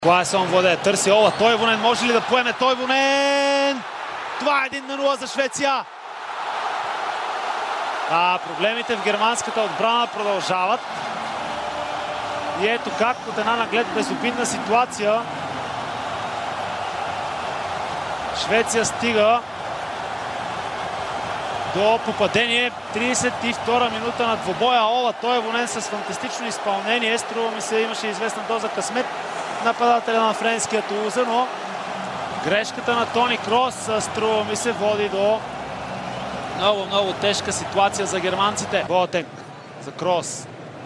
Клайсон владее, търси Ола, Тойвонен може ли да поеме Тойвонен? Това е 1-0 за Швеция. Проблемите в германската отбрана продължават. И ето как от една наглед безобидна ситуация Швеция стига до попадение. 32-а минута на двобоя. Ола Тойвонен с фантастично изпълнение. Струва ми се, имаше известна доза късмет нападателя на френския Тулуза, но грешката на Тони Крос, струва ми се, води до много тежка ситуация за германците. Боатенг за Крос.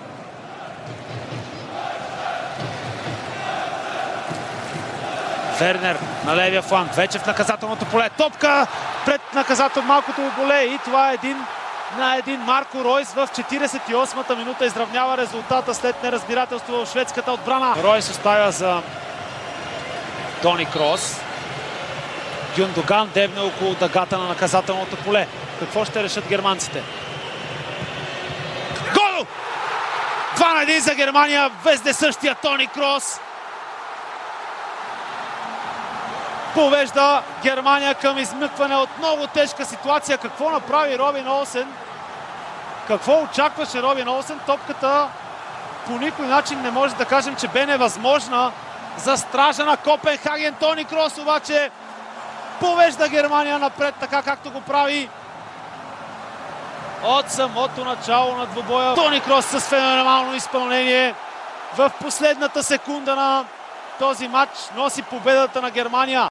Вернер на левия фланг, вече в наказателното поле. Топка пред малкото поле и това е 1-1. Марко Ройс в 48-та минута изравнява резултата след неразбирателство в шведската отбрана. Ройс оставя за Тони Крос. Гюндоган дебне около дъгата на наказателното поле. Какво ще решат германците? Гол! 2-1 за Германия. Вездесъщия Тони Крос повежда Германия към измъкване от много тежка ситуация. Какво направи Робин Олсен? Какво очакваше Робин Олсен? Топката по никой начин не може да кажем, че бе невъзможна за стража на Копенхаген. Тони Крос обаче повежда Германия напред, така както го прави от самото начало на двубоя. Тони Крос с феноменално изпълнение в последната секунда на този матч носи победата на Германия.